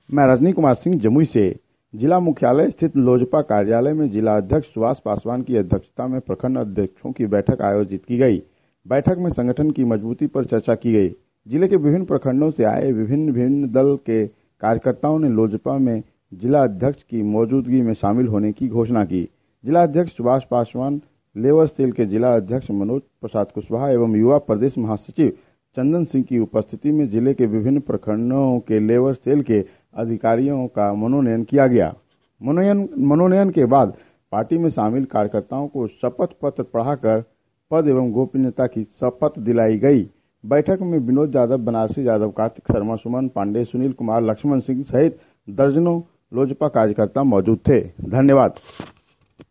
मैं रजनी कुमार सिंह जमुई से। जिला मुख्यालय स्थित लोजपा कार्यालय में जिला अध्यक्ष सुभाष पासवान की अध्यक्षता में प्रखंड अध्यक्षों की बैठक आयोजित की गई। बैठक में संगठन की मजबूती पर चर्चा की गई। जिले के विभिन्न प्रखंडों से आए विभिन्न दल के कार्यकर्ताओं ने लोजपा में जिला अध्यक्ष की मौजूदगी में शामिल होने की घोषणा की। जिला अध्यक्ष सुभाष पासवान, लेबर सेल के जिला अध्यक्ष मनोज प्रसाद कुशवाहा एवं युवा प्रदेश महासचिव चंदन सिंह की उपस्थिति में जिले के विभिन्न प्रखंडों के लेबर सेल के अधिकारियों का मनोनयन किया गया। मनोनयन के बाद पार्टी में शामिल कार्यकर्ताओं को शपथ पत्र पढ़ाकर पद एवं गोपनीयता की शपथ दिलाई गई। बैठक में विनोद यादव, बनारसी यादव, कार्तिक शर्मा, सुमन पांडे, सुनील कुमार, लक्ष्मण सिंह सहित दर्जनों लोजपा कार्यकर्ता मौजूद थे। धन्यवाद।